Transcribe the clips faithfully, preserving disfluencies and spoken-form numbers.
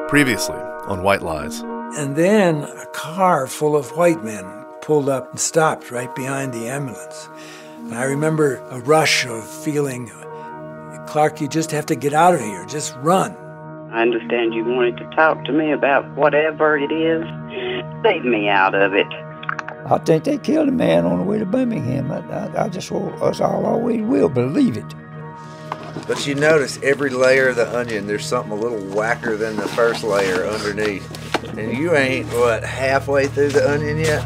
Previously on White Lies. And then a car full of white men pulled up and stopped right behind the ambulance. And I remember a rush of feeling, Clark, you just have to get out of here. Just run. I understand you wanted to talk to me about whatever it is. Save me out of it. I think they killed a man on the way to Birmingham. I, I, I just us all always will believe it. But you notice every layer of the onion, there's something a little whacker than the first layer underneath. And you ain't, what, halfway through the onion yet?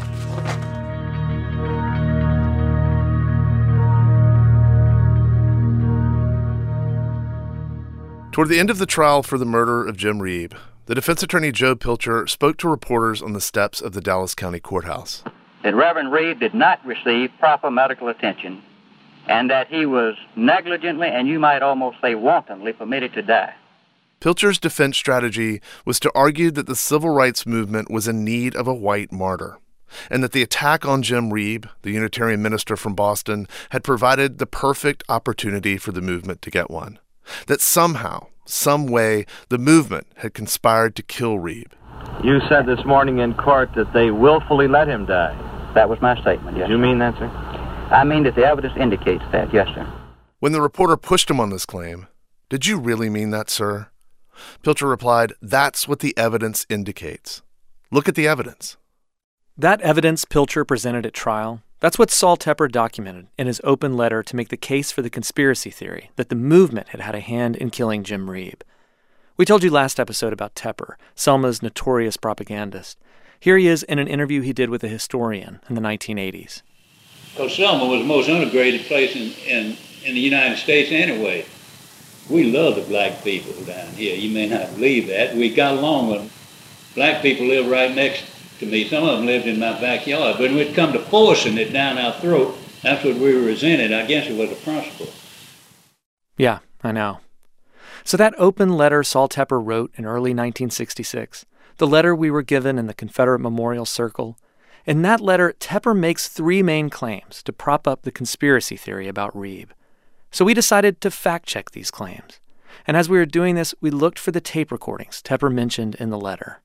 Toward the end of the trial for the murder of Jim Reeb, the defense attorney Joe Pilcher spoke to reporters on the steps of the Dallas County Courthouse. That Reverend Reeb did not receive proper medical attention and that he was negligently, and you might almost say wantonly, permitted to die. Pilcher's defense strategy was to argue that the civil rights movement was in need of a white martyr, and that the attack on Jim Reeb, the Unitarian minister from Boston, had provided the perfect opportunity for the movement to get one. That somehow, some way, the movement had conspired to kill Reeb. You said this morning in court that they willfully let him die. That was my statement, yes. Do you mean that, sir? I mean that the evidence indicates that, yes, sir. When the reporter pushed him on this claim, "Did you really mean that, sir?" Pilcher replied, "That's what the evidence indicates. Look at the evidence." That evidence Pilcher presented at trial, that's what Saul Tepper documented in his open letter to make the case for the conspiracy theory that the movement had had a hand in killing Jim Reeb. We told you last episode about Tepper, Selma's notorious propagandist. Here he is in an interview he did with a historian in the nineteen eighties. Because Selma was the most integrated place in, in, in the United States anyway. We love the black people down here. You may not believe that. We got along with them. Black people live right next to me. Some of them lived in my backyard. But when it come to forcing it down our throat, that's what we resented. I guess it was a principle. Yeah, I know. So that open letter Saul Tepper wrote in early nineteen sixty-six, the letter we were given in the Confederate Memorial Circle, in that letter, Tepper makes three main claims to prop up the conspiracy theory about Reeb. So we decided to fact-check these claims. And as we were doing this, we looked for the tape recordings Tepper mentioned in the letter.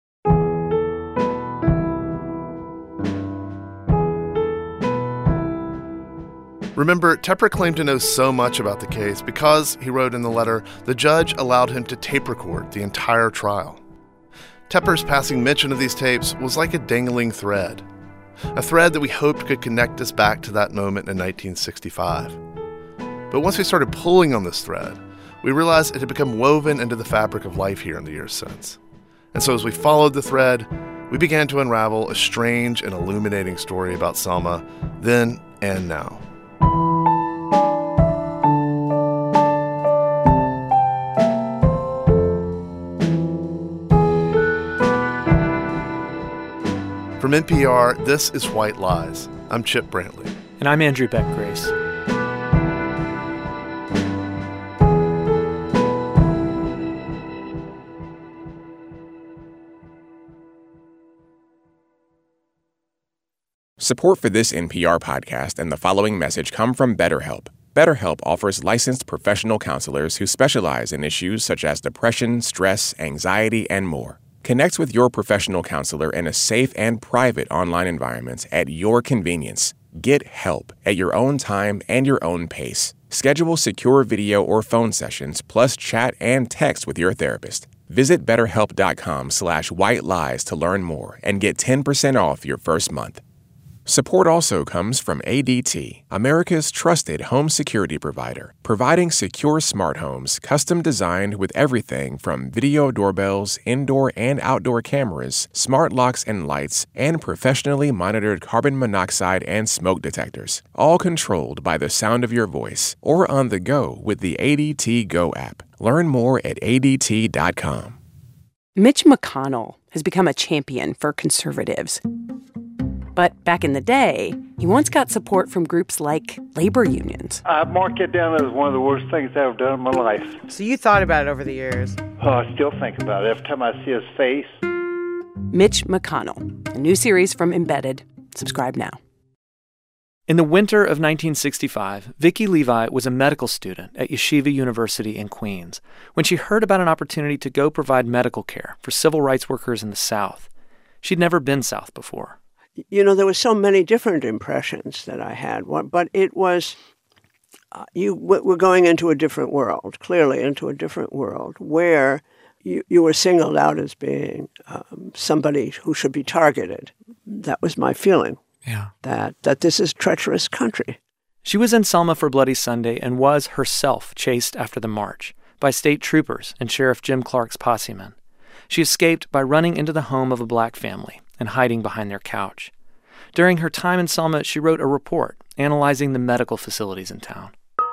Remember, Tepper claimed to know so much about the case because, he wrote in the letter, the judge allowed him to tape record the entire trial. Tepper's passing mention of these tapes was like a dangling thread, a thread that we hoped could connect us back to that moment in nineteen sixty-five. But once we started pulling on this thread, we realized it had become woven into the fabric of life here in the years since. And so as we followed the thread, we began to unravel a strange and illuminating story about Selma, then and now. From N P R, this is White Lies. I'm Chip Brantley. And I'm Andrew Beck Grace. Support for this N P R podcast and the following message come from BetterHelp. BetterHelp offers licensed professional counselors who specialize in issues such as depression, stress, anxiety, and more. Connect with your professional counselor in a safe and private online environment at your convenience. Get help at your own time and your own pace. Schedule secure video or phone sessions, plus chat and text with your therapist. Visit betterhelp.com slash white lies to learn more and get ten percent off your first month. Support also comes from A D T, America's trusted home security provider, providing secure smart homes custom designed with everything from video doorbells, indoor and outdoor cameras, smart locks and lights, and professionally monitored carbon monoxide and smoke detectors, all controlled by the sound of your voice or on the go with the A D T Go app. Learn more at A D T dot com. Mitch McConnell has become a champion for conservatives. But back in the day, he once got support from groups like labor unions. I mark it down as one of the worst things I've done in my life. So you thought about it over the years? Oh, I still think about it every time I see his face. Mitch McConnell, a new series from Embedded. Subscribe now. In the winter of nineteen sixty-five, Vicki Levi was a medical student at Yeshiva University in Queens when she heard about an opportunity to go provide medical care for civil rights workers in the South. She'd never been South before. You know, there were so many different impressions that I had, but it was, uh, you were going into a different world, clearly into a different world, where you, you were singled out as being um, somebody who should be targeted. That was my feeling. Yeah. That, that this is a treacherous country. She was in Selma for Bloody Sunday and was herself chased after the march by state troopers and Sheriff Jim Clark's posse men. She escaped by running into the home of a black family and hiding behind their couch. During her time in Selma, she wrote a report analyzing the medical facilities in town.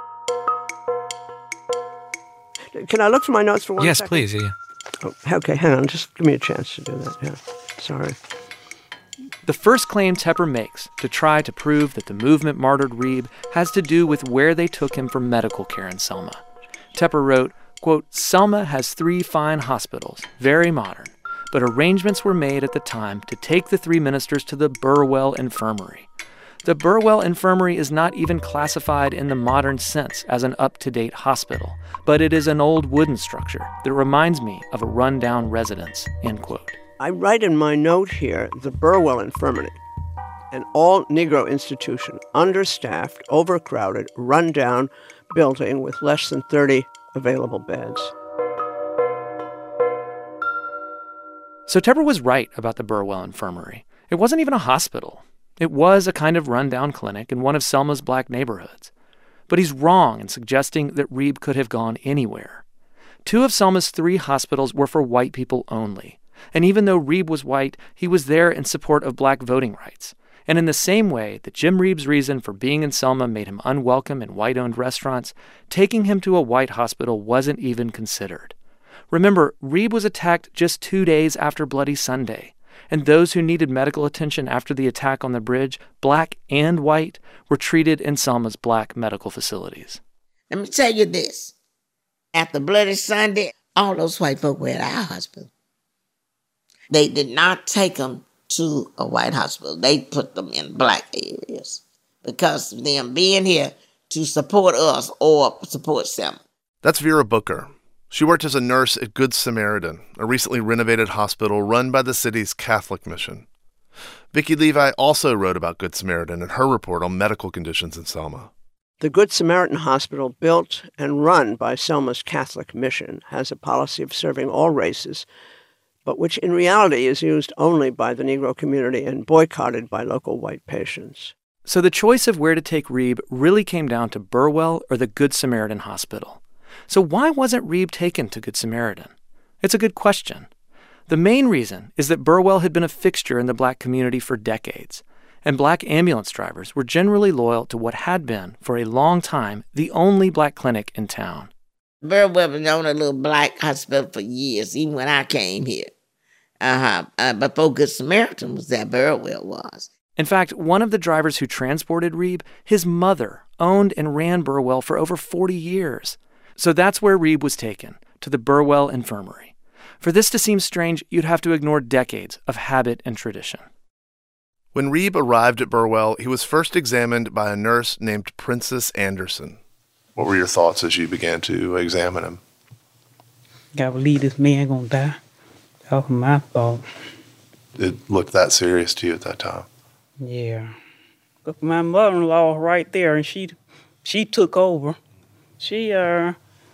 Can I look for my notes for one yes, second? Yes, please, yeah. Oh, okay, hang on. Just give me a chance to do that. Yeah, sorry. The first claim Tepper makes to try to prove that the movement martyred Reeb has to do with where they took him for medical care in Selma. Tepper wrote, quote, Selma has three fine hospitals, very modern, but arrangements were made at the time to take the three ministers to the Burwell Infirmary. The Burwell Infirmary is not even classified in the modern sense as an up-to-date hospital, but it is an old wooden structure that reminds me of a run-down residence, end quote. I write in my note here, the Burwell Infirmary, an all-Negro institution, understaffed, overcrowded, run-down building with less than thirty available beds. So Tepper was right about the Burwell Infirmary. It wasn't even a hospital. It was a kind of run-down clinic in one of Selma's black neighborhoods. But he's wrong in suggesting that Reeb could have gone anywhere. Two of Selma's three hospitals were for white people only. And even though Reeb was white, he was there in support of black voting rights. And in the same way that Jim Reeb's reason for being in Selma made him unwelcome in white-owned restaurants, taking him to a white hospital wasn't even considered. Remember, Reeb was attacked just two days after Bloody Sunday, and those who needed medical attention after the attack on the bridge, black and white, were treated in Selma's black medical facilities. Let me tell you this. After Bloody Sunday, all those white folk were at our hospital. They did not take them to a white hospital. They put them in black areas because of them being here to support us or support Selma. That's Vera Booker. She worked as a nurse at Good Samaritan, a recently renovated hospital run by the city's Catholic mission. Vicki Levi also wrote about Good Samaritan in her report on medical conditions in Selma. The Good Samaritan Hospital, built and run by Selma's Catholic mission, has a policy of serving all races, but which in reality is used only by the Negro community and boycotted by local white patients. So the choice of where to take Reeb really came down to Burwell or the Good Samaritan Hospital. So why wasn't Reeb taken to Good Samaritan? It's a good question. The main reason is that Burwell had been a fixture in the black community for decades, and black ambulance drivers were generally loyal to what had been, for a long time, the only black clinic in town. Burwell was the only little black hospital for years, even when I came here. Uh-huh. Uh, before Good Samaritan was there, Burwell was. In fact, one of the drivers who transported Reeb, his mother, owned and ran Burwell for over forty years. So that's where Reeb was taken, to the Burwell Infirmary. For this to seem strange, you'd have to ignore decades of habit and tradition. When Reeb arrived at Burwell, he was first examined by a nurse named Princess Anderson. What were your thoughts as you began to examine him? I believe this man gonna die. That was my thought. It looked that serious to you at that time? Yeah. But my mother-in-law right there, and she she took over. She uh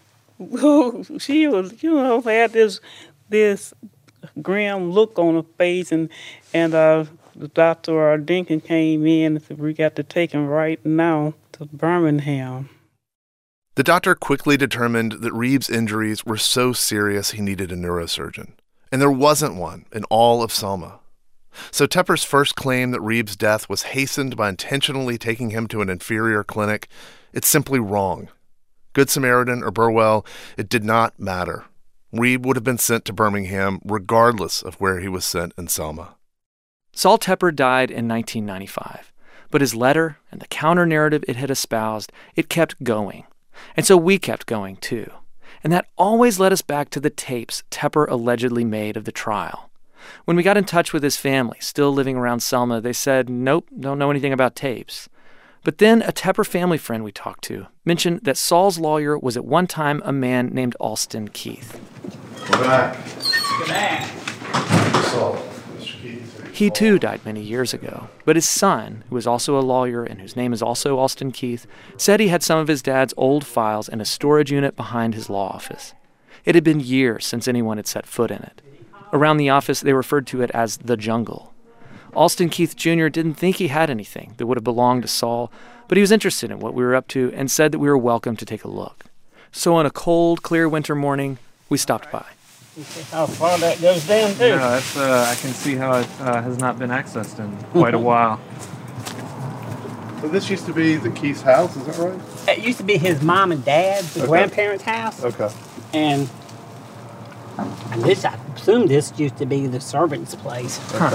she was, you know, had this this grim look on her face, and and uh the doctor uh, Dinkin came in and said we got to take him right now to Birmingham. The doctor quickly determined that Reeb's injuries were so serious he needed a neurosurgeon. And there wasn't one in all of Selma. So Tepper's first claim that Reeb's death was hastened by intentionally taking him to an inferior clinic, it's simply wrong. Good Samaritan or Burwell, it did not matter. Reeb would have been sent to Birmingham regardless of where he was sent in Selma. Sol Tepper died in nineteen ninety-five, but his letter and the counter-narrative it had espoused, it kept going. And so we kept going, too. And that always led us back to the tapes Tepper allegedly made of the trial. When we got in touch with his family, still living around Selma, they said, nope, don't know anything about tapes. But then a Tepper family friend we talked to mentioned that Saul's lawyer was at one time a man named Alston Keith. Go back. Go back. Saul. Mister Keith. He too died many years ago, but his son, who was also a lawyer and whose name is also Alston Keith, said he had some of his dad's old files in a storage unit behind his law office. It had been years since anyone had set foot in it. Around the office, they referred to it as the jungle. Alston Keith Junior didn't think he had anything that would have belonged to Saul, but he was interested in what we were up to and said that we were welcome to take a look. So on a cold, clear winter morning, we stopped by. You see how far that goes down, too? Yeah, that's, uh, I can see how it uh, has not been accessed in quite a while. So this used to be the Keith's house, is that right? It used to be his mom and dad, the Okay. grandparents' house. Okay. And and this, I assume this used to be the servant's place. Huh.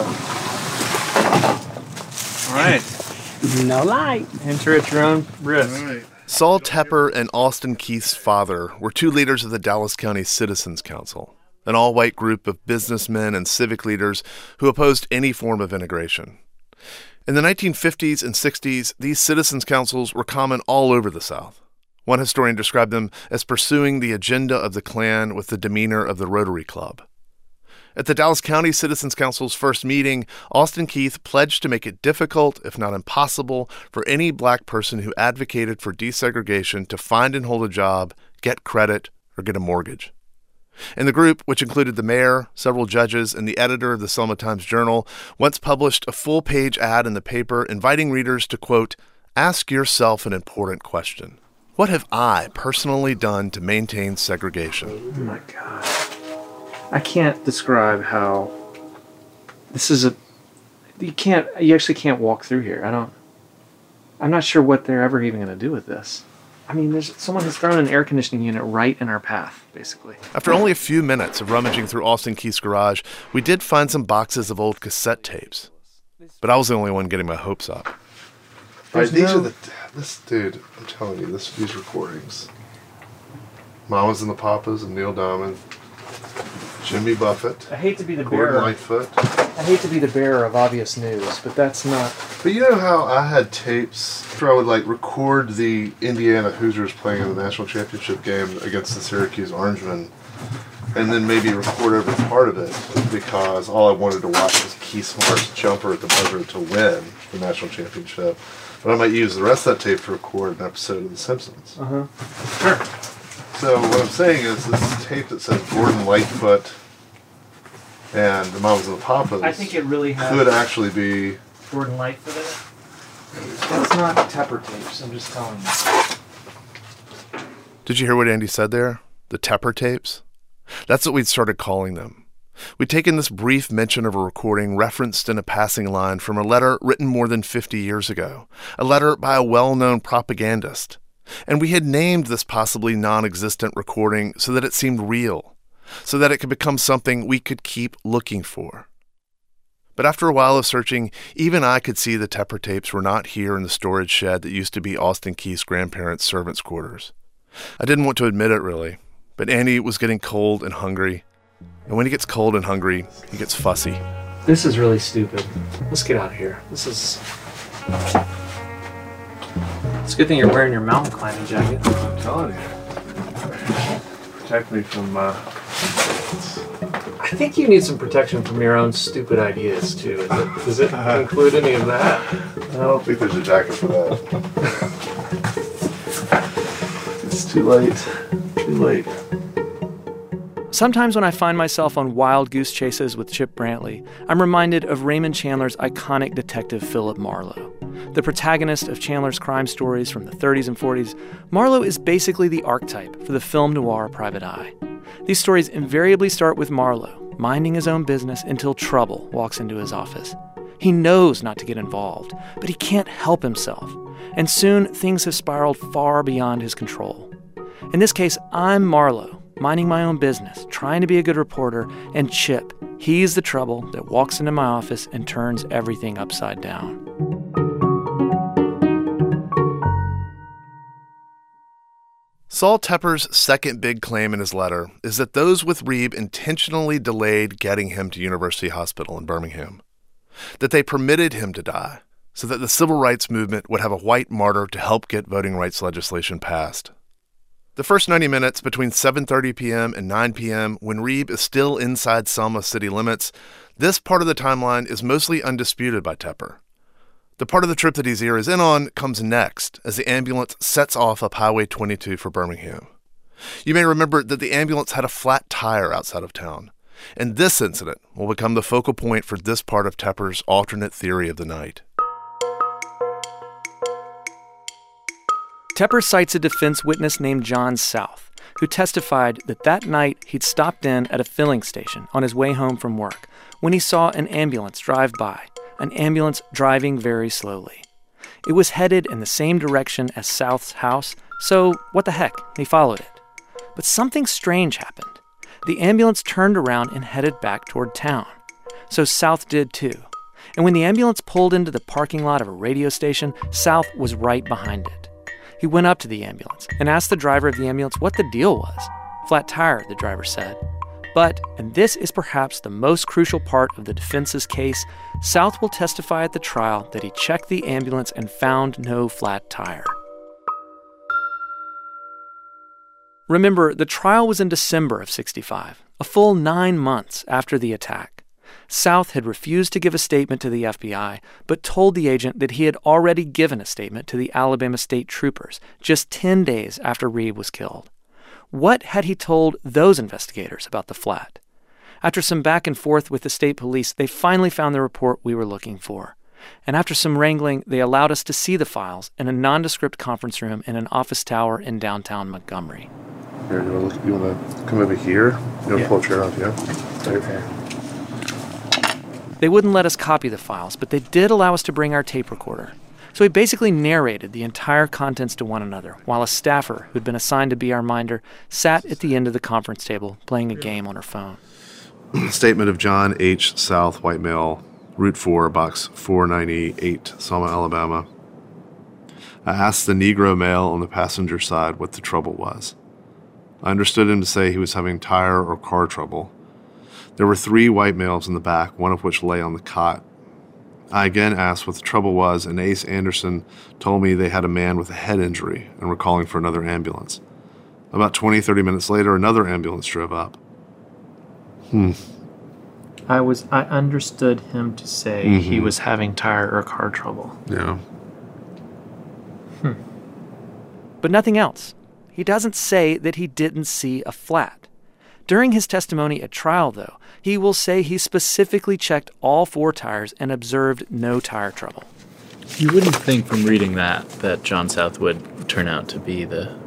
All right. No light. Enter at your own risk. Right. Saul Tepper and Alston Keith's father were two leaders of the Dallas County Citizens Council, an all-white group of businessmen and civic leaders who opposed any form of integration. In the nineteen fifties and sixties, these citizens' councils were common all over the South. One historian described them as pursuing the agenda of the Klan with the demeanor of the Rotary Club. At the Dallas County Citizens Council's first meeting, Alston Keith pledged to make it difficult, if not impossible, for any black person who advocated for desegregation to find and hold a job, get credit, or get a mortgage. And the group, which included the mayor, several judges, and the editor of the Selma Times-Journal, once published a full-page ad in the paper inviting readers to, quote, ask yourself an important question. What have I personally done to maintain segregation? Oh my God. I can't describe how this is a, you can't, you actually can't walk through here. I don't, I'm not sure what they're ever even going to do with this. I mean, there's someone has thrown an air conditioning unit right in our path, basically. After only a few minutes of rummaging through Alston Keith's garage, we did find some boxes of old cassette tapes. But I was the only one getting my hopes up. All right, these no... are the, this dude, I'm telling you, this, these recordings. Mamas and the Papas and Neil Diamond, Jimmy Buffett. I hate to be the Gordon bearer. Lightfoot. I hate to be the bearer of obvious news, but that's not. But you know how I had tapes where I would like record the Indiana Hoosiers playing in the national championship game against the Syracuse Orangemen, and then maybe record over part of it because all I wanted to watch was Keith Smart's jumper at the buzzer to win the national championship. But I might use the rest of that tape to record an episode of The Simpsons. Uh huh. Sure. So what I'm saying is this tape that says Gordon Lightfoot and the Mamas and the Papas I think it really has could actually be Gordon Lightfoot in it. That's not Tepper tapes, I'm just telling you. Did you hear what Andy said there? The Tepper tapes? That's what we'd started calling them. We'd taken this brief mention of a recording referenced in a passing line from a letter written more than fifty years ago, a letter by a well-known propagandist. And we had named this possibly non-existent recording so that it seemed real, so that it could become something we could keep looking for. But after a while of searching, even I could see the Tepper tapes were not here in the storage shed that used to be Alston Keith's grandparents' servants' quarters. I didn't want to admit it, really, but Andy was getting cold and hungry. And when he gets cold and hungry, he gets fussy. This is really stupid. Let's get out of here. This is... It's a good thing you're wearing your mountain climbing jacket. I'm telling you. Protect me from, uh... I think you need some protection from your own stupid ideas, too. Is it, does it include any of that? I don't think there's a jacket for that. It's too late. Too late. Sometimes when I find myself on wild goose chases with Chip Brantley, I'm reminded of Raymond Chandler's iconic detective Philip Marlowe. The protagonist of Chandler's crime stories from the thirties and forties, Marlowe is basically the archetype for the film noir Private Eye. These stories invariably start with Marlowe minding his own business until trouble walks into his office. He knows not to get involved, but he can't help himself, and soon things have spiraled far beyond his control. In this case, I'm Marlowe, minding my own business, trying to be a good reporter, and Chip, he's the trouble that walks into my office and turns everything upside down. Saul Tepper's second big claim in his letter is that those with Reeb intentionally delayed getting him to University Hospital in Birmingham, that they permitted him to die so that the civil rights movement would have a white martyr to help get voting rights legislation passed. The first ninety minutes between seven thirty p.m. and nine p.m., when Reeb is still inside Selma city limits, this part of the timeline is mostly undisputed by Tepper. The part of the trip that his ear is in on comes next as the ambulance sets off up Highway twenty-two for Birmingham. You may remember that the ambulance had a flat tire outside of town, and this incident will become the focal point for this part of Tepper's alternate theory of the night. Tepper cites a defense witness named John South, who testified that that night he'd stopped in at a filling station on his way home from work when he saw an ambulance drive by, an ambulance driving very slowly. It was headed in the same direction as South's house, so what the heck, he followed it. But something strange happened. The ambulance turned around and headed back toward town. So South did too. And when the ambulance pulled into the parking lot of a radio station, South was right behind it. He went up to the ambulance and asked the driver of the ambulance what the deal was. Flat tire, the driver said. But, and this is perhaps the most crucial part of the defense's case, South will testify at the trial that he checked the ambulance and found no flat tire. Remember, the trial was in December of sixty-five, a full nine months after the attack. South had refused to give a statement to the F B I, but told the agent that he had already given a statement to the Alabama State Troopers just ten days after Reeb was killed. What had he told those investigators about the flat? After some back and forth with the state police, they finally found the report we were looking for. And after some wrangling, they allowed us to see the files in a nondescript conference room in an office tower in downtown Montgomery. Here, you want to, you want to come over here? You want to Yeah. pull a chair off, yeah? Okay. They wouldn't let us copy the files, but they did allow us to bring our tape recorder. So we basically narrated the entire contents to one another, while a staffer who'd been assigned to be our minder sat at the end of the conference table playing a game on her phone. Statement of John H. South, white male, Route four, Box four ninety-eight, Selma, Alabama. I asked the Negro male on the passenger side what the trouble was. I understood him to say he was having tire or car trouble. There were three white males in the back, one of which lay on the cot. I again asked what the trouble was, and Ace Anderson told me they had a man with a head injury and were calling for another ambulance. About twenty, thirty minutes later, another ambulance drove up. Hmm. I was I understood him to say Mm-hmm. he was having tire or car trouble. Yeah. Hmm. But nothing else. He doesn't say that he didn't see a flat. During his testimony at trial, though, he will say he specifically checked all four tires and observed no tire trouble. You wouldn't think from reading that that John South would turn out to be the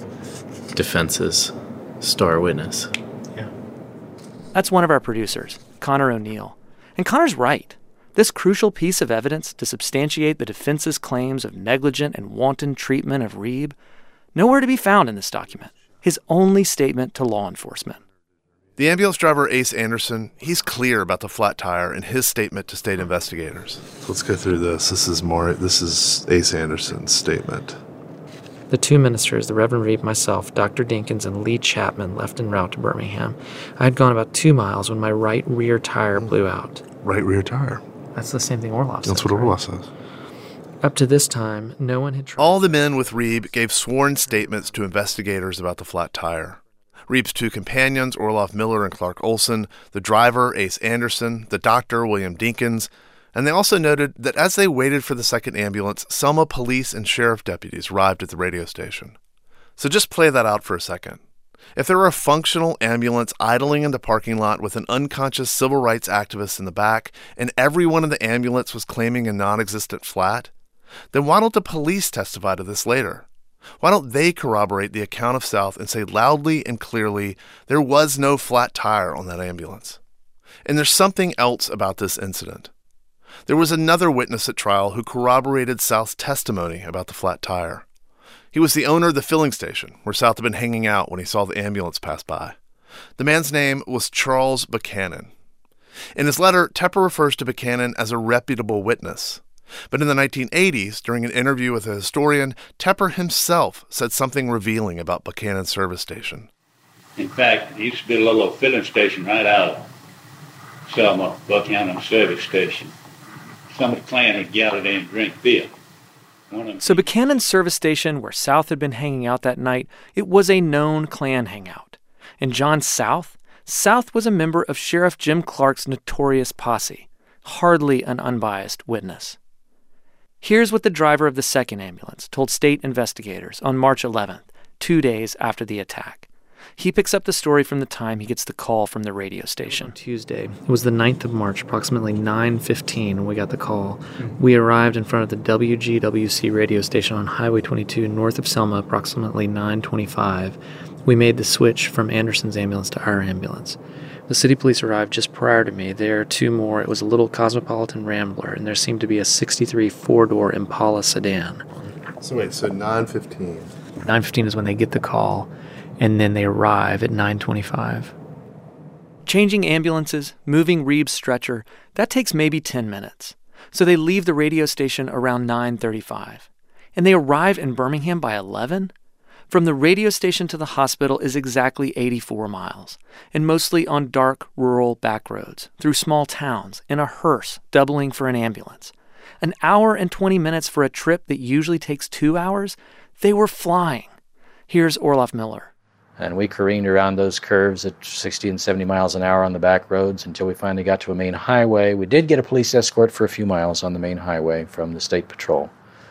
defense's star witness. Yeah. That's one of our producers, Connor O'Neill. And Connor's right. This crucial piece of evidence to substantiate the defense's claims of negligent and wanton treatment of Reeb, nowhere to be found in this document. His only statement to law enforcement. The ambulance driver, Ace Anderson, he's clear about the flat tire in his statement to state investigators. Let's go through this. This is more. This is Ace Anderson's statement. The two ministers, the Reverend Reeb, myself, Doctor Dinkins, and Lee Chapman, left en route to Birmingham. I had gone about two miles when my right rear tire blew out. Right rear tire? That's the same thing Orloff says. That's what Orloff says. Up to this time, no one had tried. All the men with Reeb gave sworn statements to investigators about the flat tire. Reeb's two companions, Orloff Miller and Clark Olson, the driver, Ace Anderson, the doctor, William Dinkins, and they also noted that as they waited for the second ambulance, Selma police and sheriff deputies arrived at the radio station. So just play that out for a second. If there were a functional ambulance idling in the parking lot with an unconscious civil rights activist in the back, and everyone in the ambulance was claiming a non-existent flat, then why don't the police testify to this later? Why don't they corroborate the account of South and say loudly and clearly there was no flat tire on that ambulance? And there's something else about this incident. There was another witness at trial who corroborated South's testimony about the flat tire. He was the owner of the filling station where South had been hanging out when he saw the ambulance pass by. The man's name was Charles Buchanan. In his letter, Tepper refers to Buchanan as a reputable witness. But in the nineteen eighties, during an interview with a historian, Tepper himself said something revealing about Buchanan's service station. In fact, there used to be a little filling station right out of Selma, Buchanan service station. some of the Klan would gather there and drink beer. So Buchanan's service station, where South had been hanging out that night, it was a known Klan hangout. And John South? South was a member of Sheriff Jim Clark's notorious posse, hardly an unbiased witness. Here's what the driver of the second ambulance told state investigators on March eleventh, two days after the attack. He picks up the story from the time he gets the call from the radio station. Tuesday. It was the ninth of March, approximately nine fifteen when we got the call. We arrived in front of the W G W C radio station on Highway twenty-two north of Selma, approximately nine twenty-five. We made the switch from Anderson's ambulance to our ambulance. The city police arrived just prior to me. There are two more. It was a little Cosmopolitan Rambler, and there seemed to be a sixty-three four-door Impala sedan. So wait, so nine fifteen. nine fifteen is when they get the call, and then they arrive at nine twenty-five. Changing ambulances, moving Reeb's stretcher, that takes maybe ten minutes. So they leave the radio station around nine thirty-five. And they arrive in Birmingham by eleven? From the radio station to the hospital is exactly eighty-four miles, and mostly on dark, rural back roads, through small towns, in a hearse, doubling for an ambulance. An hour and twenty minutes for a trip that usually takes two hours? They were flying. Here's Orloff Miller. And we careened around those curves at sixty and seventy miles an hour on the back roads until we finally got to a main highway. We did get a police escort for a few miles on the main highway from the state patrol.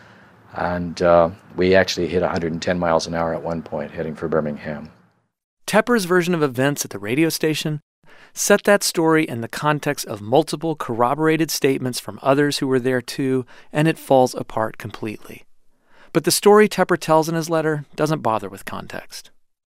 And uh, we actually hit one hundred ten miles an hour at one point, heading for Birmingham. Tepper's version of events at the radio station set that story in the context of multiple corroborated statements from others who were there too, and it falls apart completely. But the story Tepper tells in his letter doesn't bother with context.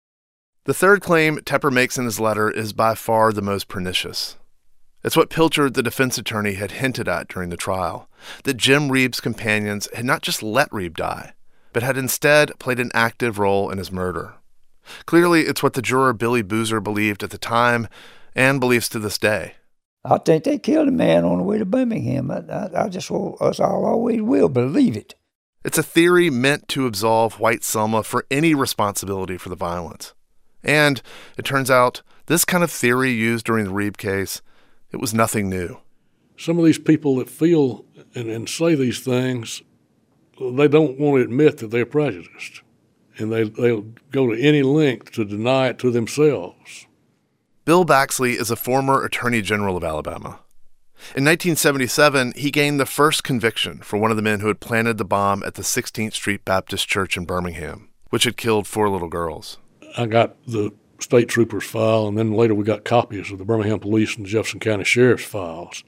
The third claim Tepper makes in his letter is by far the most pernicious. It's what Pilcher, the defense attorney, had hinted at during the trial, that Jim Reeb's companions had not just let Reeb die, but had instead played an active role in his murder. Clearly, it's what the juror Billy Boozer believed at the time and believes to this day. I think they killed a man on the way to Birmingham. I, I, I just, well, us all always will believe it. It's a theory meant to absolve White Selma for any responsibility for the violence. And it turns out this kind of theory used during the Reeb case, it was nothing new. Some of these people that feel and, and say these things, they don't want to admit that they're prejudiced. And they, they'll go to any length to deny it to themselves. Bill Baxley is a former Attorney General of Alabama. In nineteen seventy-seven, he gained the first conviction for one of the men who had planted the bomb at the sixteenth Street Baptist Church in Birmingham, which had killed four little girls. I got the state trooper's file, and then later we got copies of the Birmingham Police and Jefferson County Sheriff's files.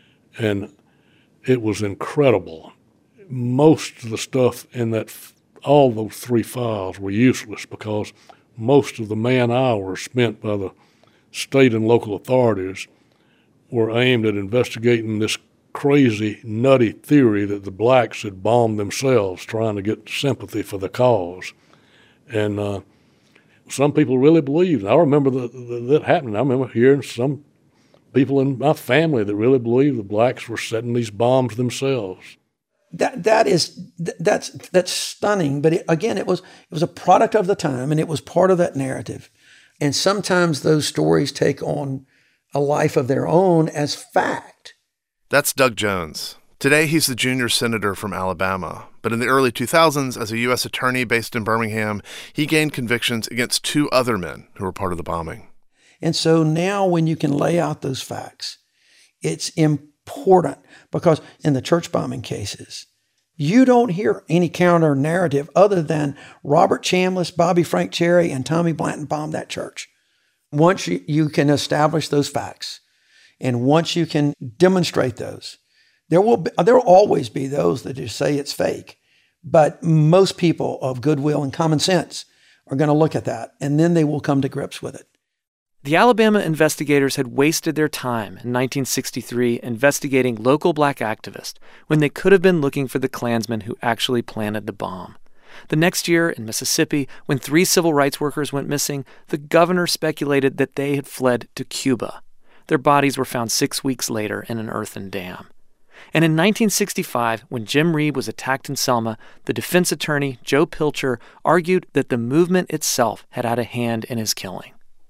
And it was incredible. Most of the stuff in that, all those three files were useless because most of the man hours spent by the state and local authorities were aimed at investigating this crazy, nutty theory that the blacks had bombed themselves trying to get sympathy for the cause. And uh, some people really believed. I remember the, the, that happening. I remember hearing some people in my family that really believed the blacks were setting these bombs themselves. That that is that's that's stunning. But it, again, it was it was a product of the time, and it was part of that narrative. And sometimes those stories take on a life of their own as fact. That's Doug Jones. Today, he's the junior senator from Alabama. But in the early two thousands, as a U S attorney based in Birmingham, he gained convictions against two other men who were part of the bombing. And so now when you can lay out those facts, it's important because in the church bombing cases, you don't hear any counter narrative other than Robert Chambliss, Bobby Frank Cherry, and Tommy Blanton bombed that church. Once you, you can establish those facts, and once you can demonstrate those, there will be, there will always be those that just say it's fake. But most people of goodwill and common sense are going to look at that, and then they will come to grips with it. The Alabama investigators had wasted their time in nineteen sixty-three investigating local black activists when they could have been looking for the Klansmen who actually planted the bomb. The next year in Mississippi, when three civil rights workers went missing, the governor speculated that they had fled to Cuba. Their bodies were found six weeks later in an earthen dam. And in nineteen sixty-five, when Jim Reeb was attacked in Selma, the defense attorney, Joe Pilcher, argued that the movement itself had had a hand in his killing.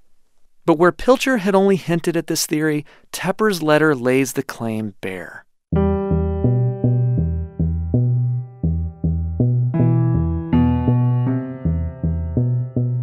But where Pilcher had only hinted at this theory, Tepper's letter lays the claim bare.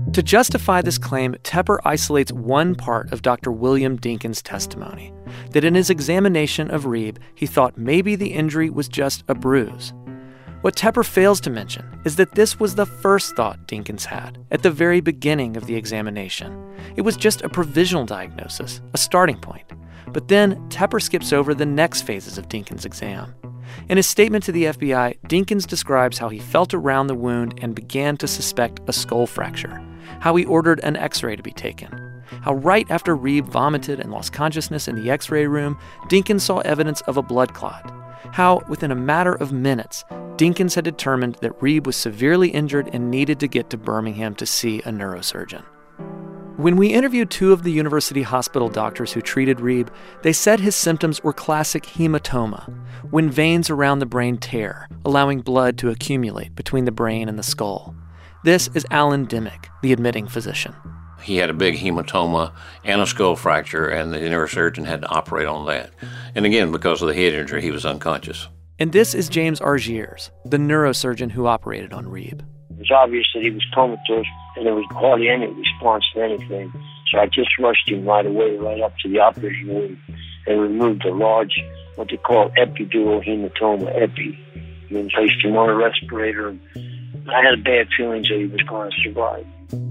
To justify this claim, Tepper isolates one part of Doctor William Dinkins' testimony, that in his examination of Reeb, he thought maybe the injury was just a bruise. What Tepper fails to mention is that this was the first thought Dinkins had at the very beginning of the examination. It was just a provisional diagnosis, a starting point. But then Tepper skips over the next phases of Dinkins' exam. In his statement to the F B I, Dinkins describes how he felt around the wound and began to suspect a skull fracture, how he ordered an x-ray to be taken, how right after Reeb vomited and lost consciousness in the x-ray room, Dinkins saw evidence of a blood clot, how within a matter of minutes, Dinkins had determined that Reeb was severely injured and needed to get to Birmingham to see a neurosurgeon. When we interviewed two of the university hospital doctors who treated Reeb, they said his symptoms were classic hematoma, when veins around the brain tear, allowing blood to accumulate between the brain and the skull. This is Alan Dimmick, the admitting physician. He had a big hematoma and a skull fracture, and the neurosurgeon had to operate on that. And again, because of the head injury, he was unconscious. And this is James Argiers, the neurosurgeon who operated on Reeb. It was obvious that he was comatose, and there was hardly any response to anything. So I just rushed him right away, right up to the operating room, and removed a large, what they call epidural hematoma, epi, and then placed him on a respirator. And I had a bad feeling that he was going to survive.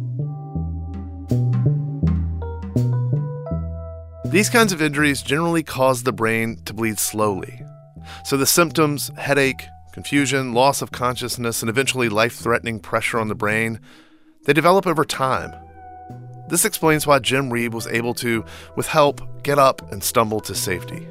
These kinds of injuries generally cause the brain to bleed slowly. So the symptoms, headache, confusion, loss of consciousness, and eventually life-threatening pressure on the brain, they develop over time. This explains why Jim Reeb was able to, with help, get up and stumble to safety.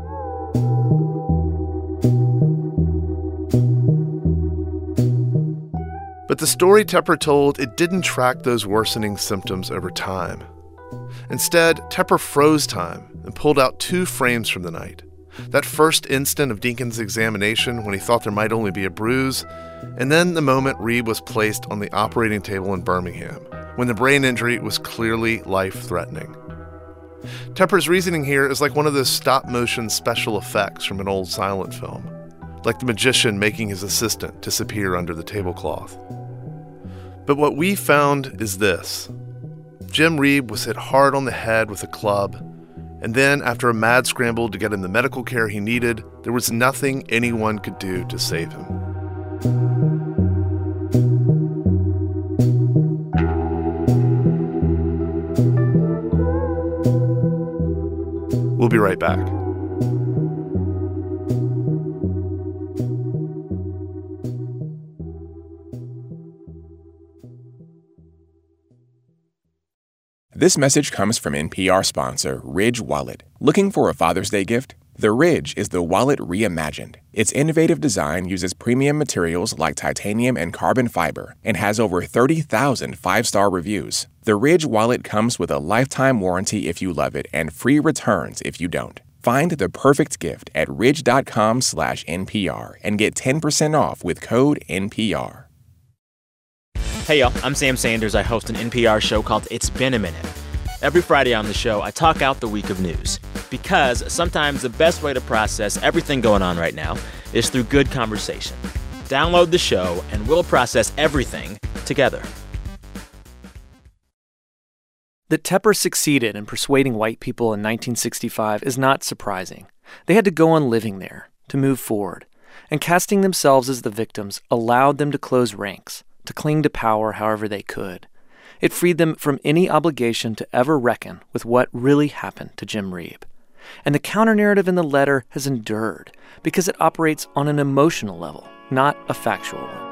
But the story Tepper told, it didn't track those worsening symptoms over time. Instead, Tepper froze time and pulled out two frames from the night. That first instant of Dinkins' examination when he thought there might only be a bruise, and then the moment Reeb was placed on the operating table in Birmingham, when the brain injury was clearly life-threatening. Tepper's reasoning here is like one of those stop-motion special effects from an old silent film, like the magician making his assistant disappear under the tablecloth. But what we found is this. Jim Reeb was hit hard on the head with a club, and then, after a mad scramble to get him the medical care he needed, there was nothing anyone could do to save him. We'll be right back. This message comes from N P R sponsor Ridge Wallet. Looking for a Father's Day gift? The Ridge is the wallet reimagined. Its innovative design uses premium materials like titanium and carbon fiber and has over thirty thousand five-star reviews. The Ridge Wallet comes with a lifetime warranty if you love it and free returns if you don't. Find the perfect gift at ridge.com slash NPR and get ten percent off with code N P R. Hey, y'all, I'm Sam Sanders. I host an N P R show called It's Been a Minute. Every Friday on the show, I talk out the week of news because sometimes the best way to process everything going on right now is through good conversation. Download the show, and we'll process everything together. That Tepper succeeded in persuading white people in nineteen sixty-five is not surprising. They had to go on living there, to move forward, and casting themselves as the victims allowed them to close ranks, to cling to power however they could. It freed them from any obligation to ever reckon with what really happened to Jim Reeb. And the counter-narrative in the letter has endured because it operates on an emotional level, not a factual one.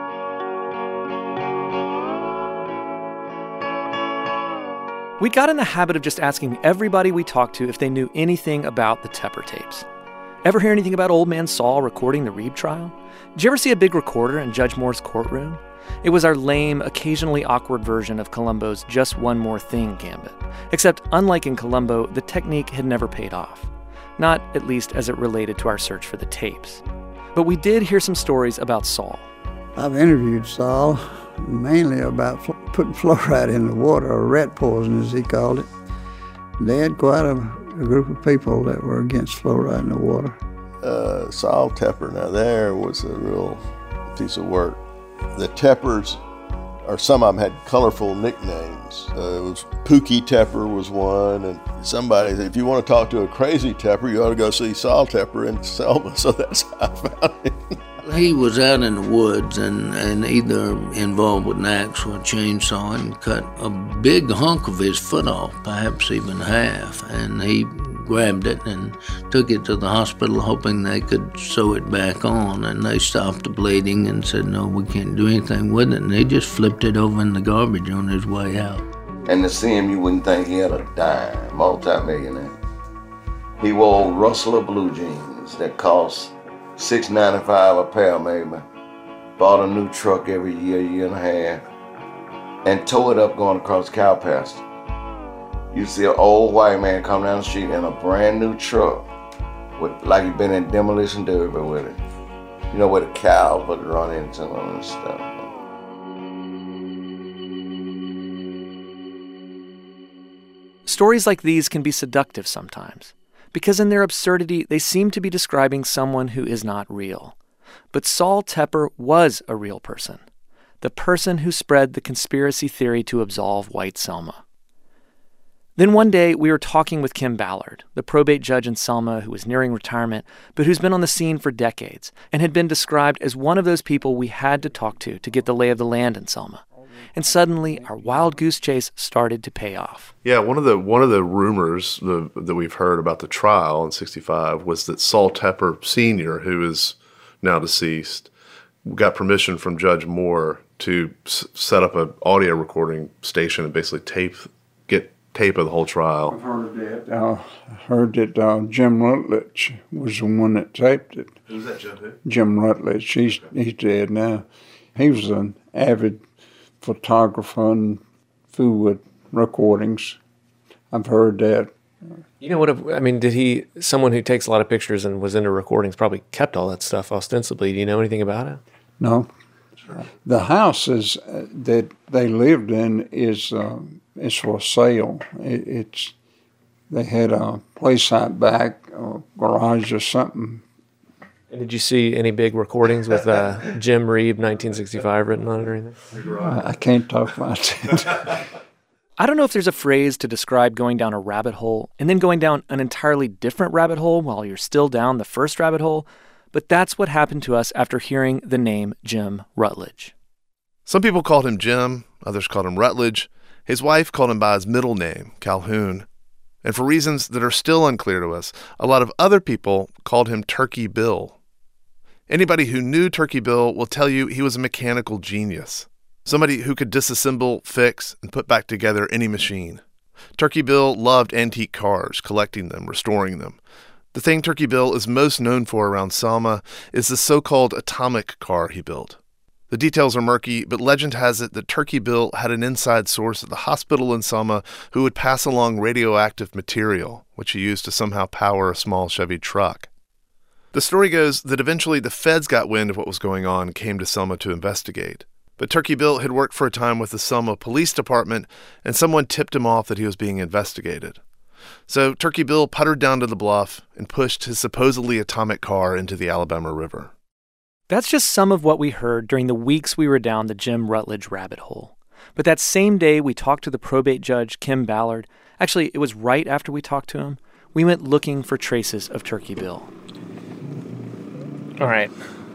We got in the habit of just asking everybody we talked to if they knew anything about the Tepper tapes. Ever hear anything about Old Man Saul recording the Reeb trial? Did you ever see a big recorder in Judge Moore's courtroom? It was our lame, occasionally awkward version of Columbo's Just One More Thing gambit. Except, unlike in Columbo, the technique had never paid off. Not, at least, as it related to our search for the tapes. But we did hear some stories about Saul. I've interviewed Saul, mainly about fl- putting fluoride in the water, or rat poison, as he called it. They had quite a, a group of people that were against fluoride in the water. Uh, Saul Tepper, now there was a real piece of work. The Teppers or some of them had colorful nicknames. Uh, it was Pookie Tepper was one, and somebody said, if you want to talk to a crazy Tepper, you ought to go see Sol Tepper in Selma. So that's how I found him. He was out in the woods and, and either involved with an axe or a chainsaw and cut a big hunk of his foot off, perhaps even half, and he grabbed it and took it to the hospital hoping they could sew it back on, and they stopped the bleeding and said, no, we can't do anything with it, and they just flipped it over in the garbage on his way out. And to see him, you wouldn't think he had a dime, multi-millionaire. He wore Rustler blue jeans that cost six ninety-five a pair maybe. Bought a new truck every year, year and a half, and tore it up going across the cow pasture. You see an old white man come down the street in a brand new truck, with like he'd been in demolition derby with it. You know, where the cows would run into him and stuff. Stories like these can be seductive sometimes, because in their absurdity, they seem to be describing someone who is not real. But Sol Tepper was a real person, the person who spread the conspiracy theory to absolve White Selma. Then one day, we were talking with Kim Ballard, the probate judge in Selma who was nearing retirement, but who's been on the scene for decades and had been described as one of those people we had to talk to to get the lay of the land in Selma. And suddenly, our wild goose chase started to pay off. Yeah, one of the one of the rumors the, that we've heard about the trial in sixty-five was that Sol Tepper Senior, who is now deceased, got permission from Judge Moore to s- set up an audio recording station and basically tape get tape of the whole trial. I've heard that. Uh, I heard that uh, Jim Rutledge was the one that taped it. Who's that, Jim? Who? Jim Rutledge. He's he's dead now. He was an avid photographer and fool with recordings. I've heard that. You know what, if, I mean, did he, someone who takes a lot of pictures and was into recordings probably kept all that stuff ostensibly. Do you know anything about it? No. The house is, uh, that they lived in is uh, is for sale. It, it's They had a place out back, a garage or something. And did you see any big recordings with uh, Jim Reeb, nineteen sixty-five, written on it or anything? I, I can't talk about it. I don't know if there's a phrase to describe going down a rabbit hole and then going down an entirely different rabbit hole while you're still down the first rabbit hole, but that's what happened to us after hearing the name Jim Rutledge. Some people called him Jim, others called him Rutledge. His wife called him by his middle name, Calhoun. And for reasons that are still unclear to us, a lot of other people called him Turkey Bill. Anybody who knew Turkey Bill will tell you he was a mechanical genius, somebody who could disassemble, fix, and put back together any machine. Turkey Bill loved antique cars, collecting them, restoring them. The thing Turkey Bill is most known for around Selma is the so-called atomic car he built. The details are murky, but legend has it that Turkey Bill had an inside source at the hospital in Selma who would pass along radioactive material, which he used to somehow power a small Chevy truck. The story goes that eventually the feds got wind of what was going on and came to Selma to investigate. But Turkey Bill had worked for a time with the Selma Police Department, and someone tipped him off that he was being investigated. So Turkey Bill puttered down to the bluff and pushed his supposedly atomic car into the Alabama River. That's just some of what we heard during the weeks we were down the Jim Rutledge rabbit hole. But that same day we talked to the probate judge, Kim Ballard, actually it was right after we talked to him, we went looking for traces of Turkey Bill. All right.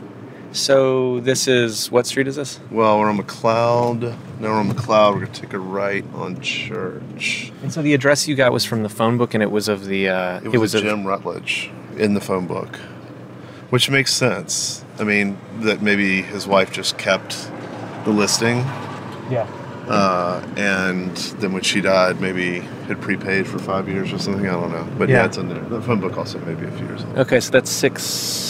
So this is, what street is this? Well, we're on McLeod. Now we're on McLeod. We're going to take a right on Church. And so the address you got was from the phone book, and it was of the... Uh, it was, it was of of, Jim Rutledge in the phone book, which makes sense. I mean, that maybe his wife just kept the listing. Yeah. Uh, and then when she died, maybe had prepaid for five years or something. I don't know. But yeah, Yeah. it's in there. The phone book also may be a few years old. Okay, so that's six...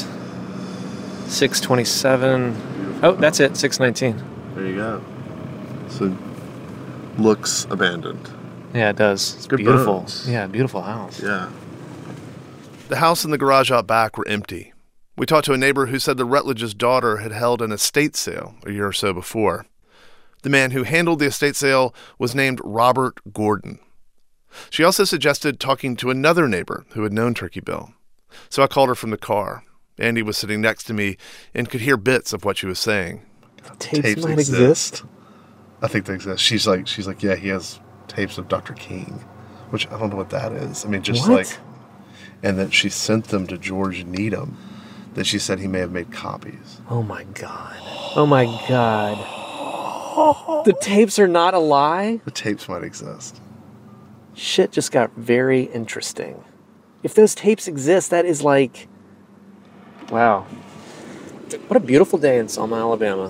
six twenty-seven. Oh, that's it, six nineteen. There you go. So, looks abandoned. Yeah, it does. It's Good beautiful. bones. Yeah, beautiful house. Yeah. The house and the garage out back were empty. We talked to a neighbor who said the Rutledge's daughter had held an estate sale a year or so before. The man who handled the estate sale was named Robert Gordon. She also suggested talking to another neighbor who had known Turkey Bill. So I called her from the car. Andy was sitting next to me and could hear bits of what she was saying. Tapes, tapes might exist. exist. I think they exist. She's like, she's like, yeah, he has tapes of Doctor King, which I don't know what that is. I mean, just What? like, and that she sent them to George Needham, that she said he may have made copies. Oh my God. Oh my God. The tapes are not a lie? The tapes might exist. Shit just got very interesting. If those tapes exist, that is like, wow. What a beautiful day in Selma, Alabama.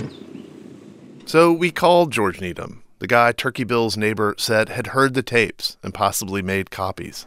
So we called George Needham, the guy Turkey Bill's neighbor said had heard the tapes and possibly made copies.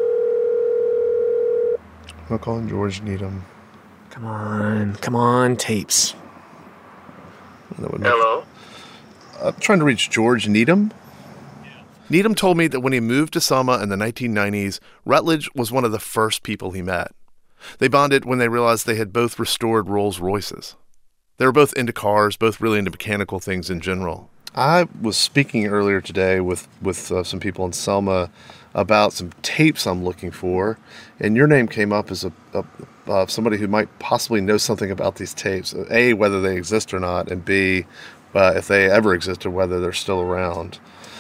I'll call him George Needham. Come on, come on, tapes. That would make... Hello? I'm trying to reach George Needham. Needham told me that when he moved to Selma in the nineteen nineties, Rutledge was one of the first people he met. They bonded when they realized they had both restored Rolls Royces. They were both into cars, both really into mechanical things in general. I was speaking earlier today with, with uh, some people in Selma about some tapes I'm looking for, and your name came up as a, a uh, somebody who might possibly know something about these tapes. A, whether they exist or not, and B, uh, if they ever existed, whether they're still around.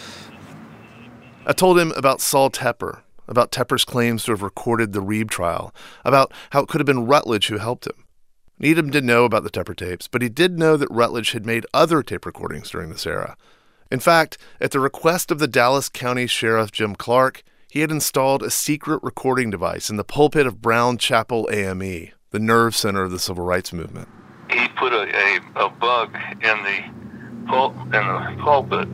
I told him about Saul Tepper, about Tepper's claims to have recorded the Reeb trial, about how it could have been Rutledge who helped him. Needham didn't know about the Tepper tapes, but he did know that Rutledge had made other tape recordings during this era. In fact, at the request of the Dallas County Sheriff Jim Clark, he had installed a secret recording device in the pulpit of Brown Chapel A M E, the nerve center of the civil rights movement. He put a, a, a bug in the, pul- in the pulpit,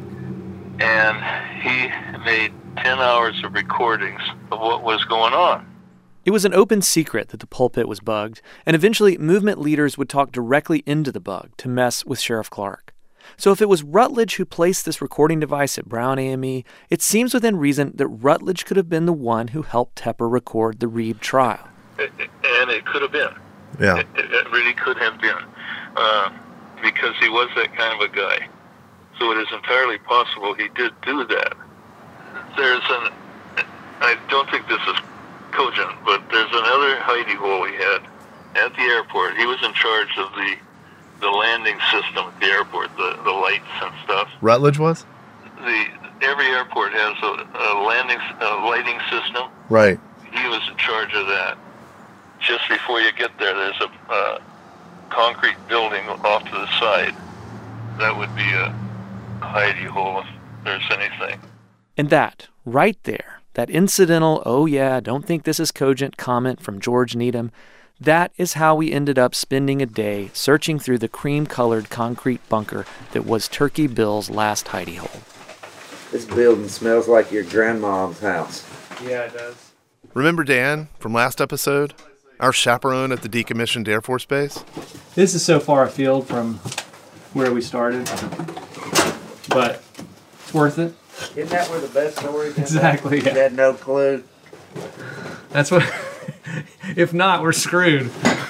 and he made ten hours of recordings of what was going on. It was an open secret that the pulpit was bugged, and eventually movement leaders would talk directly into the bug to mess with Sheriff Clark. So if it was Rutledge who placed this recording device at Brown A M E, it seems within reason that Rutledge could have been the one who helped Tepper record the Reeb trial. It, it, and it could have been. Yeah. It, it really could have been, uh, because he was that kind of a guy. So it is entirely possible he did do that. There's an, I don't think this is cogent, but there's another hidey hole he had at the airport. He was in charge of the the landing system at the airport, the, the lights and stuff. Rutledge was? The every airport has a, a landing a lighting system. Right. He was in charge of that. Just before you get there, there's a uh, concrete building off to the side. That would be a hidey hole if there's anything. And that, right there, that incidental, oh yeah, don't think this is cogent comment from George Needham, that is how we ended up spending a day searching through the cream-colored concrete bunker that was Turkey Bill's last hidey hole. This building smells like your grandma's house. Yeah, it does. Remember Dan from last episode? Our chaperone at the decommissioned Air Force Base? This is so far afield from where we started, but it's worth it. Isn't that where the best story is? Exactly, yeah. You had no clue. That's what... If not, we're screwed.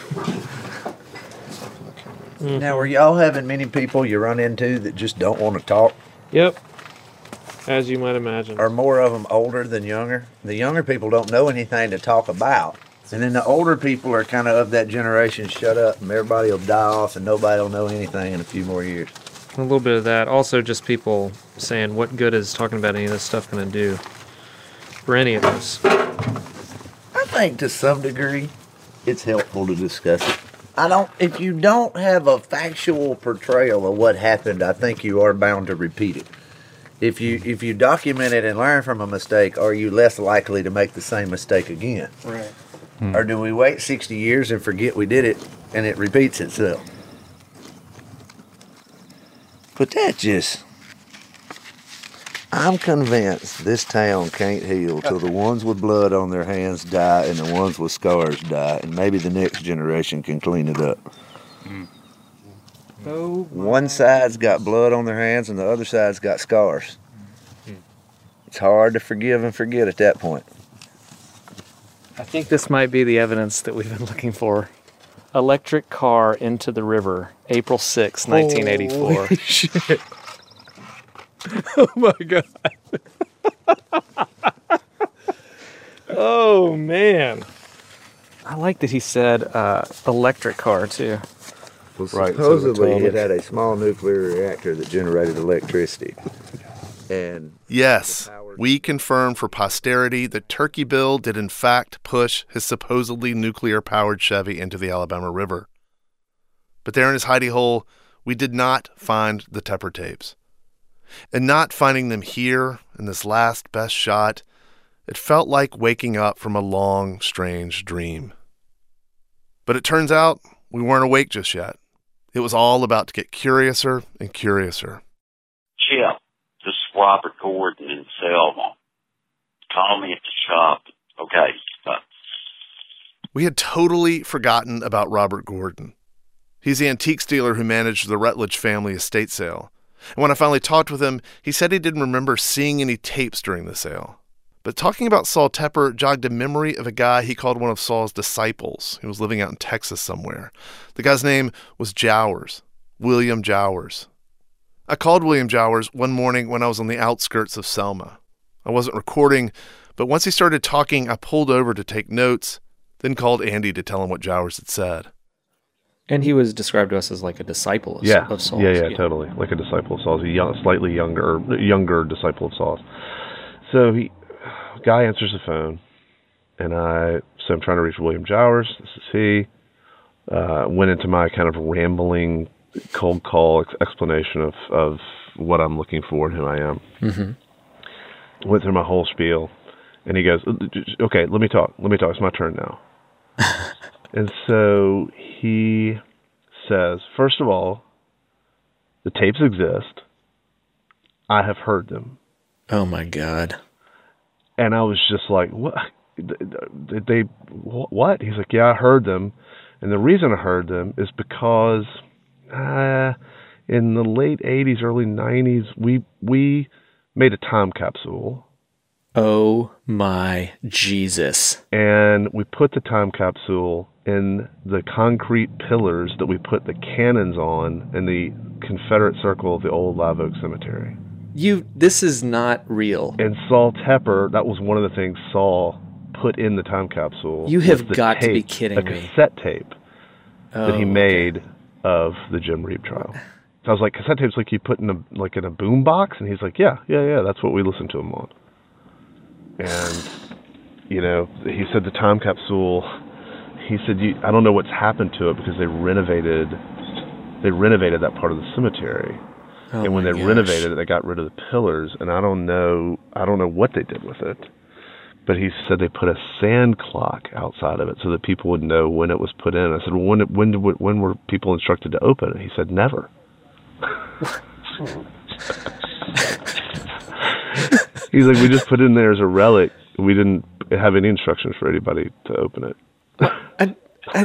Mm-hmm. Now, are y'all having many people you run into that just don't want to talk? Yep. As you might imagine. Are more of them older than younger? The younger people don't know anything to talk about. And then the older people are kind of of that generation, shut up, and everybody will die off and nobody will know anything in a few more years. A little bit of that. Also just people saying, what good is talking about any of this stuff going to do for any of us? I think to some degree it's helpful to discuss it. I don't, if you don't have a factual portrayal of what happened, I think you are bound to repeat it. If you if you document it and learn from a mistake, are you less likely to make the same mistake again? Right. Hmm. Or do we wait sixty years and forget we did it and it repeats itself? But that just... I'm convinced this town can't heal till the ones with blood on their hands die and the ones with scars die, and maybe the next generation can clean it up. Mm. Oh, One side's got blood on their hands and the other side's got scars. Mm. It's hard to forgive and forget at that point. I think this might be the evidence that we've been looking for. Electric car into the river, April sixth, nineteen eighty-four. Holy shit. Oh my God. Oh man. I like that he said uh, electric car too. Well, Right, supposedly subatomic. it had a small nuclear reactor that generated electricity. And Yes, we confirmed for posterity that Turkey Bill did in fact push his supposedly nuclear-powered Chevy into the Alabama River. But there in his hidey hole, we did not find the Tepper tapes. And not finding them here in this last best shot, it felt like waking up from a long, strange dream. But it turns out we weren't awake just yet. It was all about to get curiouser and curiouser. Chip, this is Robert Gordon in Selma. Call me at the shop. Okay. Bye. We had totally forgotten about Robert Gordon. He's the antiques dealer who managed the Rutledge family estate sale. And when I finally talked with him, he said he didn't remember seeing any tapes during the sale. But talking about Saul Tepper jogged a memory of a guy he called one of Saul's disciples. He was living out in Texas somewhere. The guy's name was Jowers, William Jowers. I called William Jowers one morning when I was on the outskirts of Selma. I wasn't recording, but once he started talking, I pulled over to take notes, then called Andy to tell him what Jowers had said. And he was described to us as like a disciple of, Yeah, of Saul's. yeah, yeah, totally. Like a disciple of Saul's, a young, slightly younger, younger disciple of Saul's. So he, guy answers the phone, and I, so I'm trying to reach William Jowers. This is he. Uh, went into my kind of rambling, cold call ex- explanation of, of what I'm looking for and who I am. Mm-hmm. Went through my whole spiel, and he goes, "Okay, let me talk. Let me talk. It's my turn now." And so he says, first of all, the tapes exist. I have heard them. Oh, my God. And I was just like, what? Did they, what? He's like, yeah, I heard them. And the reason I heard them is because uh, in the late eighties, early nineties, we we made a time capsule. Oh, my Jesus. And we put the time capsule in the concrete pillars that we put the cannons on in the Confederate circle of the old Live Oak Cemetery. You, this is not real. And Saul Tepper, that was one of the things Saul put in the time capsule. You have the got tape, to be kidding a me. cassette tape Oh, that he made of the Jim Reeb trial. So I was like, cassette tapes like you put in a like in a boom box? And he's like, yeah, yeah, yeah, that's what we listen to him on. And, you know, he said the time capsule, he said, you, I don't know what's happened to it because they renovated, they renovated that part of the cemetery. Oh and when my they gosh. renovated it, they got rid of the pillars, and I don't know, I don't know what they did with it. But he said they put a sand clock outside of it so that people would know when it was put in. I said, well, when when did, when were people instructed to open it? He said, never. He's like, we just put it in there as a relic. We didn't have any instructions for anybody to open it. I, I,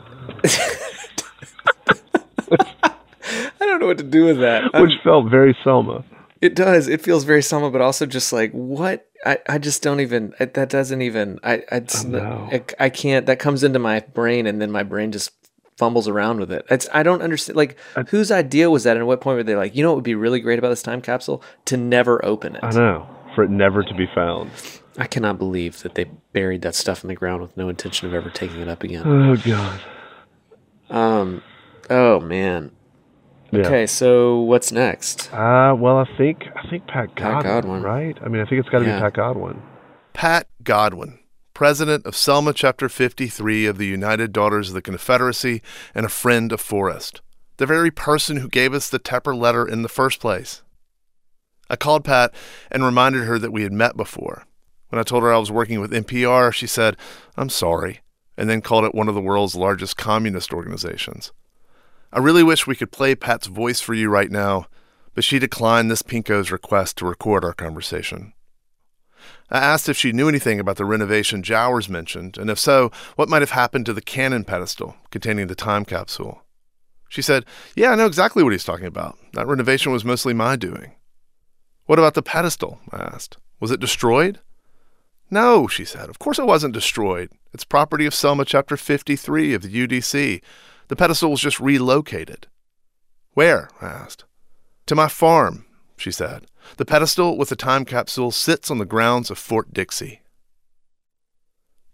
I don't know what to do with that. Which I'm, felt very Selma. It does. It feels very Selma, but also just like, what? I, I just don't even, I, that doesn't even, I I, just, I I can't, that comes into my brain and then my brain just fumbles around with it. It's I don't understand, like, I, whose idea was that and at what point were they like, you know what would be really great about this time capsule? To never open it. I know. For it never to be found. I cannot believe that they buried that stuff in the ground with no intention of ever taking it up again. Oh, God. Um. Oh, man. Okay, yeah. So what's next? Uh, well, I think I think Pat Godwin, Pat Godwin. right? I mean, I think it's got to yeah. be Pat Godwin. Pat Godwin, president of Selma Chapter fifty-three of the United Daughters of the Confederacy and a friend of Forrest, the very person who gave us the Tepper letter in the first place. I called Pat and reminded her that we had met before. When I told her I was working with N P R, she said, "I'm sorry," and then called it one of the world's largest communist organizations. I really wish we could play Pat's voice for you right now, but she declined this Pinko's request to record our conversation. I asked if she knew anything about the renovation Jowers mentioned, and if so, what might have happened to the cannon pedestal containing the time capsule. She said, "Yeah, I know exactly what he's talking about. That renovation was mostly my doing." "What about the pedestal?" I asked. "Was it destroyed?" "No," she said. "Of course it wasn't destroyed. It's property of Selma Chapter fifty-three of the U D C. The pedestal was just relocated." "Where?" I asked. "To my farm," she said. "The pedestal with the time capsule sits on the grounds of Fort Dixie."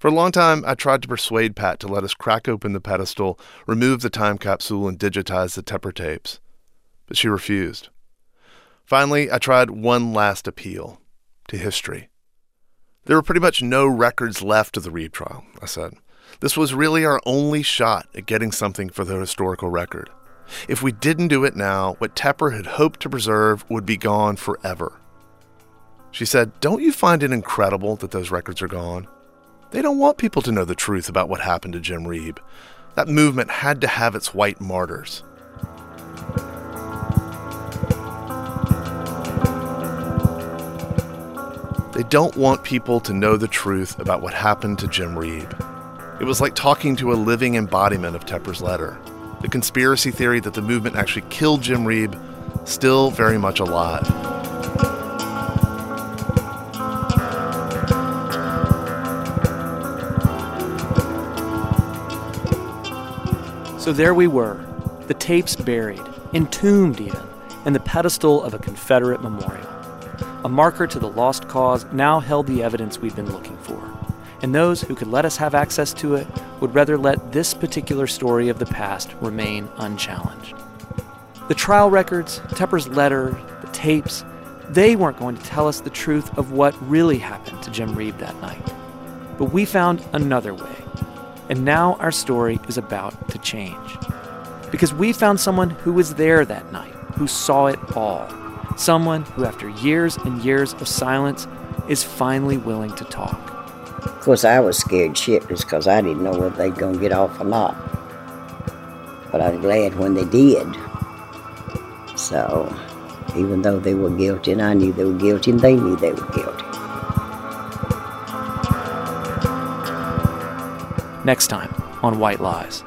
For a long time, I tried to persuade Pat to let us crack open the pedestal, remove the time capsule, and digitize the Tepper tapes. But she refused. Finally, I tried one last appeal to history. There were pretty much no records left of the Reeb trial, I said. This was really our only shot at getting something for the historical record. If we didn't do it now, what Tepper had hoped to preserve would be gone forever. She said, "Don't you find it incredible that those records are gone? They don't want people to know the truth about what happened to Jim Reeb. That movement had to have its white martyrs." They don't want people to know the truth about what happened to Jim Reeb. It was like talking to a living embodiment of Tepper's letter. The conspiracy theory that the movement actually killed Jim Reeb, still very much alive. So there we were, the tapes buried, entombed even, in the pedestal of a Confederate memorial. A marker to the lost cause now held the evidence we'd been looking for. And those who could let us have access to it would rather let this particular story of the past remain unchallenged. The trial records, Tepper's letter, the tapes, they weren't going to tell us the truth of what really happened to Jim Reeb that night. But we found another way. And now our story is about to change. Because we found someone who was there that night, who saw it all. Someone who, after years and years of silence, is finally willing to talk. Of course, I was scared shitless because I didn't know whether they'd gonna get off or not. But I was glad when they did. So, even though they were guilty, and I knew they were guilty, and they knew they were guilty. Next time on White Lies.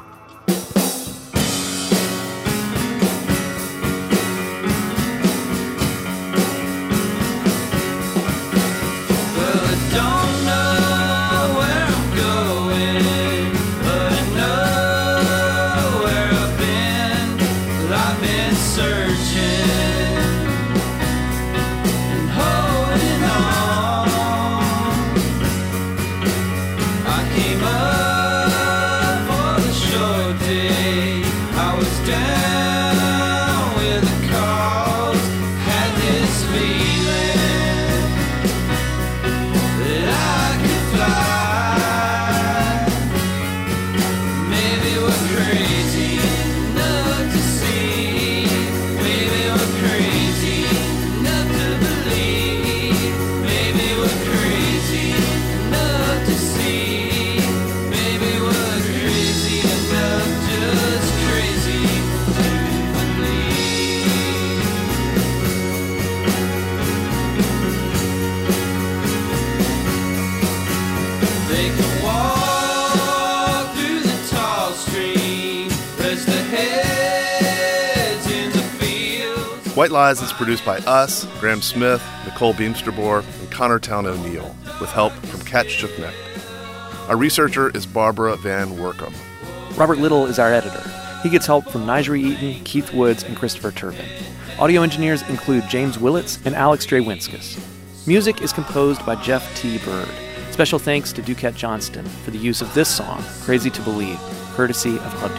White Lies is produced by us, Graham Smith, Nicole Beamsterbor, and Connortown O'Neill, with help from Kat Schuknecht. Our researcher is Barbara Van Workum. Robert Little is our editor. He gets help from Nigel Eaton, Keith Woods, and Christopher Turbin. Audio engineers include James Willits and Alex Drewinskas. Music is composed by Jeff T. Bird. Special thanks to Duquette Johnston for the use of this song, Crazy to Believe, courtesy of Club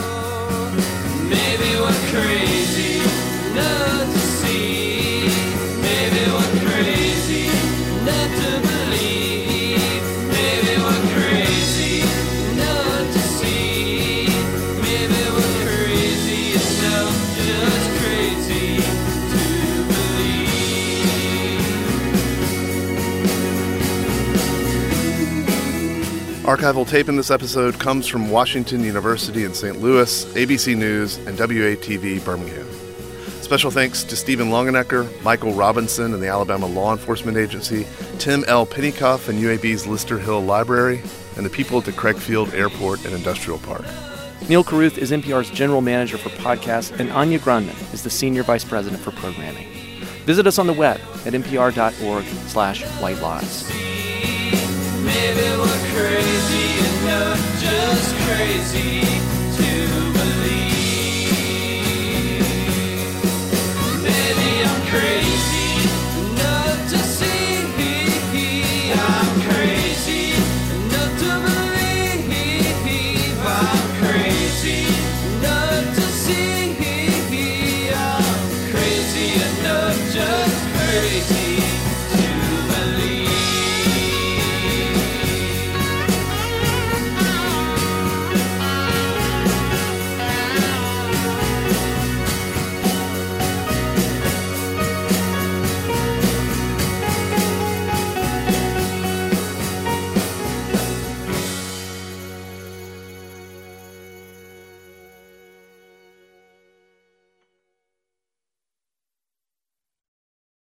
Duquette. Maybe we're crazy not to see. Maybe we're crazy not to believe. Maybe we're crazy not to see. Maybe we're crazy enough, just crazy to believe. Archival tape in this episode comes from Washington University in Saint Louis, A B C News, and W A T V Birmingham. Special thanks to Stephen Longenecker, Michael Robinson and the Alabama Law Enforcement Agency, Tim L. Pennycuff and U A B's Lister Hill Library, and the people at the Craig Field Airport and Industrial Park. Neil Carruth is N P R's General Manager for Podcasts, and Anya Grundman is the Senior Vice President for Programming. Visit us on the web at npr.org slash white lies. Maybe we're crazy enough, just crazy.